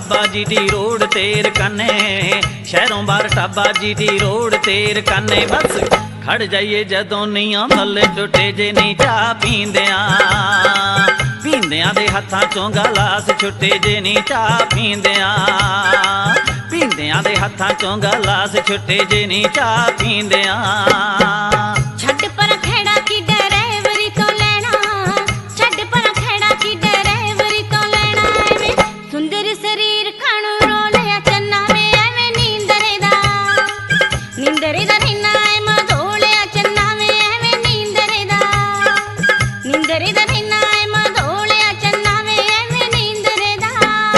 Taba GT road तेर कन्ने, शहरों बाहर टाबा GT रोड तेर कन्ने। बस खड़ जाइए जदों नीआं थल्ले टुटे जे नी चाह पींदियां, पींदियां दे हत्थां चों गलास छुट्टे जे नी चाह पींदियां, पींदियां दे हत्थां चों गलास छुट्टे जे नी चाह पींदियां। छड्ड पर खेड़ा की ड्राइवरी तो लेना, छड्ड पर खेड़ा की ड्राइवरी तो लेना। एवें सुंदर शरीर खाणू रोलिया चन्ना वे, एवें नींदरे दा नीना ए मधोलिया चन्ना वे, एवें नींदरे दा नीना ए मधोलिया चन्ना वे, एवें नींदरे दा।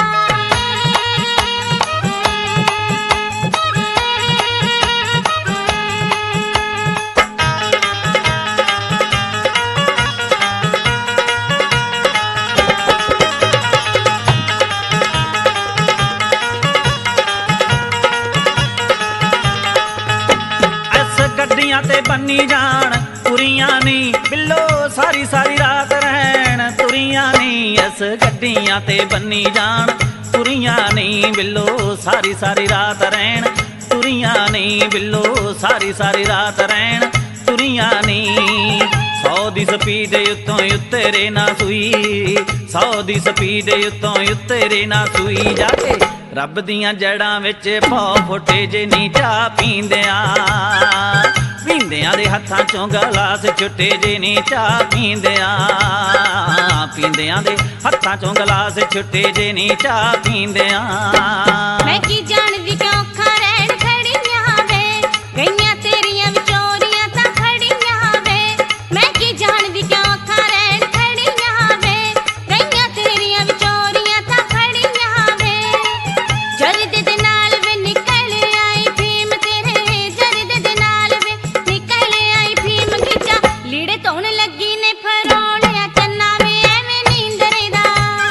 गड्डियां ते बन्नी जान तुरियां नी बिल्लो, सारी सारी रात रहन तुरियां नी। इस गड्डियां ते बन्नी जान तुरियां नी बिल्लो, सारी सारी रात रहन तुरियां नी बिल्लो, सारी सारी रात रहन तुरियां नी। 100 दी स्पीड उत्तों उत्तरे ना सूई, 100 दी स्पीड उत्तों उत्तरे ना सूई। जाके रब दियां जड़ां विच पौ फुटे जे नी चाह पींदियां, पींदियां दे हत्थां चों गलास छुट्टे जे नी चाह पींदियां, पींदियां दे हत्थां चों गलास छुट्टे जे नी चाह पींदियां। मैं की जानदी क्यों खड़ैन खड़ियां वे, गईयां तेरियां विचोरियां तां खड़ियां वे। मैं की जानदी क्यों खड़ैन खड़ियां वे, गईयां तेरियां विचोरियां तां खड़ियां वे। जरदे दे नाल वे निकल आई फीम तेरे, जरदे दे नाल वे निकल आई फीम। खिचा लीड़े धोण लगी ने फरोलिया चन्ना वे, एवें नींदरे दा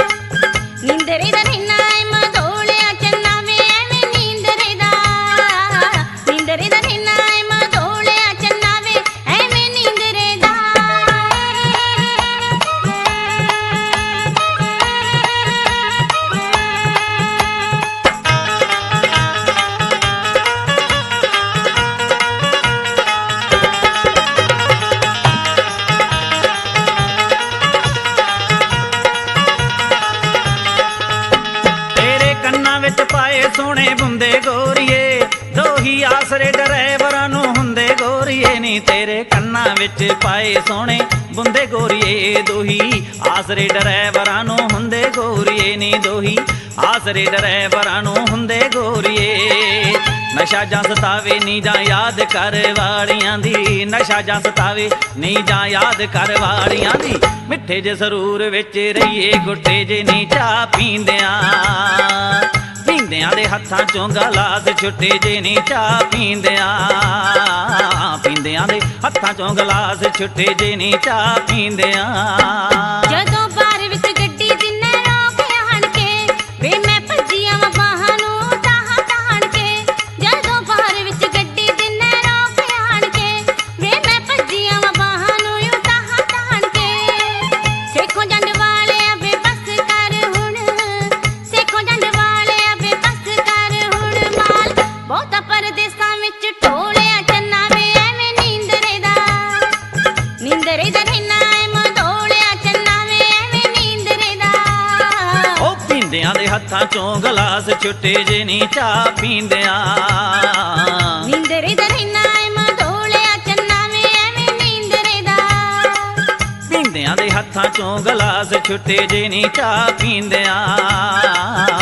नीना ए मधोलिया चन्ना वे, एवें नींदरे दा नीना ए मधोलिया चन्ना वे, एवें नींदरे दा। तेरे कन्नां विच पाए सोने बुंदे गोरीए, दोही आसरे ड्राइवरां नूं हुंदे गोरीए नी। तेरे कन्नां विच पाए सोने बुंदे गोरीए, दोही आसरे ड्राइवरां नूं हुंदे गोरीए नी, दोही आसरे ड्राइवरां नूं हुंदे गोरीए। नशा जां सतावे नी जां याद कर वालियां दी, नशा जां सतावे नी जां याद कर वालियां दी। मिठे जे सरूर विच रहिए गुट्टे जे नी चाह पींदियां, पींदियां दे हत्थां चों गलास छुट्टे जे नी चाह पींदियां, पींदियां दे हत्थां चों गलास छुट्टे जे नी चाह पींदियां। जदों बार विच गड्डी जिन्ने रोक आण के, वे मैं भज्जी आवां बाहां नूं ताहां ताण के। जदों बार विच गड्डी जिन्ने रोक आण के, वे मैं भज्जी आवां बाहां नूं ताहां ताण के। सेखों जंड वालिया वे बस कर हुण, सेखों जंड वालिया वे बस कर हुण। माल बहुता परदेसां विच ढोलिया चन्ना वे, एवें नींदरे दा नीना ए मधोलिया चन्ना वे, एवें नींदरे दा। ओ पींदियां दे हत्थां चों गलास छुट्टे जे नी चाह पींदियां, नींदरे दा नीना ए मधोलिया चन्ना वे, एवें नींदरे दा। पींदियां दे हत्थां चों गलास छुट्टे जे नी चाह पींदियां।